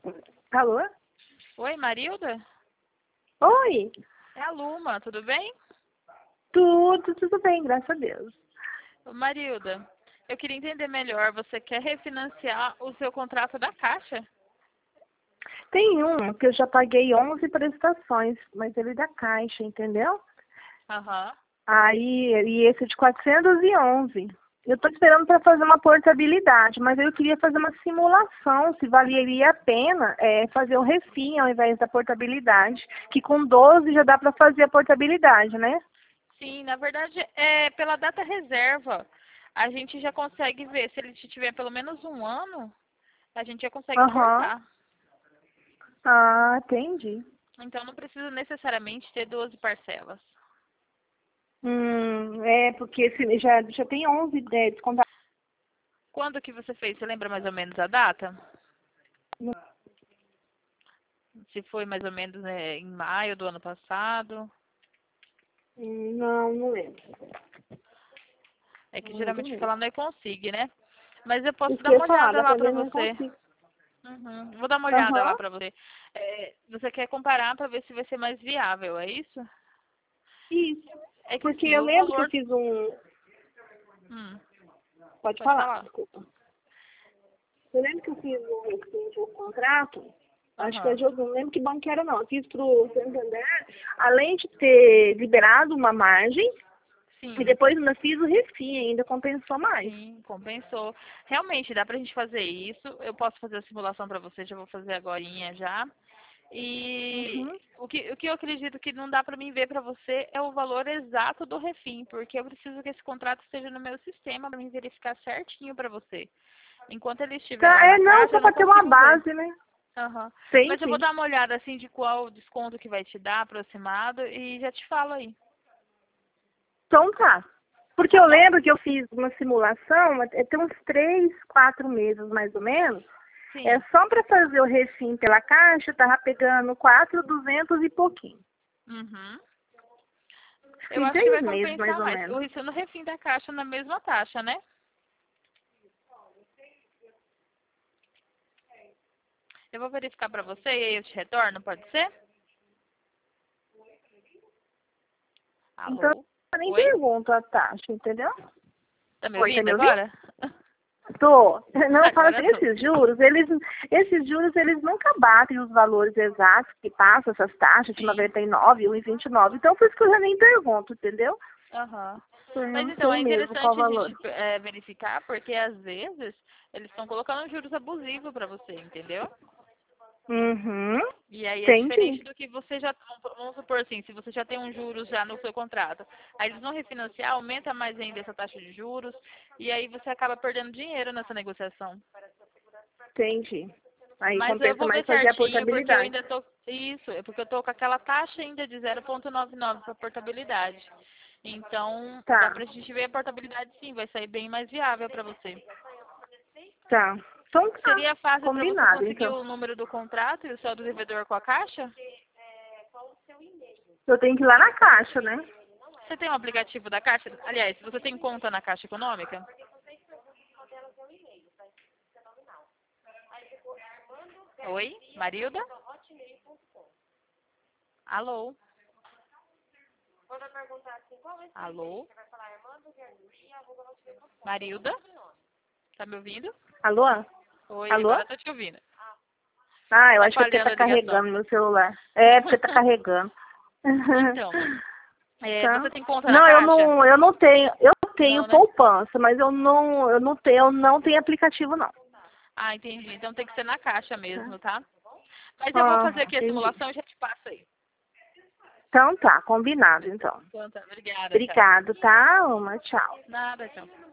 Alô? Oi, Marilda? Oi, É a Luma, tudo bem? tudo bem, graças a Deus. Ô, Marilda, eu queria entender melhor. Você quer refinanciar o seu contrato da Caixa? Tem um que eu já paguei 11 prestações, mas ele é da Caixa, entendeu? Aham. E esse é de 411. Eu estou esperando para fazer uma portabilidade, mas eu queria fazer uma simulação, se valeria a pena fazer o refim ao invés da portabilidade, que com 12 já dá para fazer a portabilidade, né? Sim, na verdade, pela data reserva. A gente já consegue ver, se ele tiver pelo menos um ano, a gente já consegue Aham. cortar. Ah, entendi. Então não precisa necessariamente ter 12 parcelas. Porque esse já tem 11 descontados. Quando que você fez? Você lembra mais ou menos a data? Se foi mais ou menos, né, em maio do ano passado? Não lembro. É que Não lembro geralmente mesmo. falar não é consigo, né? Mas eu posso Isso que dar eu uma ia falar, olhada lá pra dependendo não você. consigo. Uhum. Vou dar uma olhada lá Aham. pra você. Você quer comparar pra ver se vai ser mais viável, é isso? Isso. É que Porque assim, eu o lembro que eu valor... fiz um. Hum, Pode pode falar, falar. desculpa. Eu lembro que eu fiz um contrato. Acho que Aham. eu não lembro que banco que era, não. Eu fiz pro Santander, além de ter liberado uma margem, e Sim, depois ainda fiz o refim, ainda compensou mais. sim, compensou. Realmente, dá pra gente fazer isso. Eu posso fazer a simulação pra você, já vou fazer agorinha já. E Uhum. o que eu acredito que não dá pra mim ver pra você é o valor exato do refim, porque eu preciso que esse contrato esteja no meu sistema pra mim verificar certinho pra você. Enquanto ele estiver Tá, lá na não, caixa, só eu não para ter uma consigo ver. base, né? Aham. Mas eu vou Entendi. dar uma olhada assim de qual desconto que vai te dar aproximado e já te falo aí. Então tá. Porque Tá eu bom? lembro que eu fiz uma simulação, tem uns 3, 4 meses mais ou menos. É Sim. só para fazer o refim pela caixa, eu tava pegando 4.200 e pouquinho. Uhum. Eu Fiz acho que 10 vai meses mais compensar ou mais. menos. O risco no refim da caixa na mesma taxa, né? Eu vou verificar pra você e aí eu te retorno, pode ser? Então Alô? eu nem Oi? pergunto a taxa, entendeu? Tá me Oi, tá ouvindo me ouvindo? agora? Tô. Não, eu falo Agora assim, eu tô. esses juros, eles nunca batem os valores exatos que passam essas taxas de Sim. 99, 1,29. Então, por isso que eu já nem pergunto, entendeu? Aham. Eu Mas não então, sei é mesmo qual o interessante a valor. gente verificar, porque às vezes eles estão colocando juros abusivos pra você, entendeu? Uhum. E aí é Entendi. diferente do que você já, vamos supor assim, se você já tem um juros já no seu contrato, aí eles vão refinanciar, aumenta mais ainda essa taxa de juros, e aí você acaba perdendo dinheiro nessa negociação. Entendi. Aí Mas eu compensa vou ver mais fazer a certinho, porque eu portabilidade. ainda tô, isso, é porque eu tô com aquela taxa ainda de 0,99 para portabilidade. Então, dá Tá, pra gente ver a portabilidade sim, vai sair bem mais viável para você. tá. Então tá. Seria fácil para você Combinado, conseguir então. o número do contrato e o seu do devedor com a Caixa? Eu tenho que ir lá na caixa, né? Você tem um aplicativo da Caixa? Aliás, você tem conta na Caixa Econômica? Oi, Marilda? Alô? Alô? Marilda? Tá me ouvindo? Alô? Oi, Alô? agora eu tô te ouvindo. Ah, eu Tá acho que é porque falhando tá a ligação. carregando meu celular. É, porque tá carregando. Então, Tá. você tem conta na Não, Caixa? eu não tenho, eu tenho Não, né? poupança, mas eu não tenho aplicativo não. Ah, entendi. Então tem que ser na Caixa Tá? mesmo, tá? Mas eu vou Ah, fazer aqui a entendi. simulação e já te passo aí. Então tá, combinado então. Então tá, obrigada, tchau. Obrigado, tá, Uma? Tchau. Nada, tchau.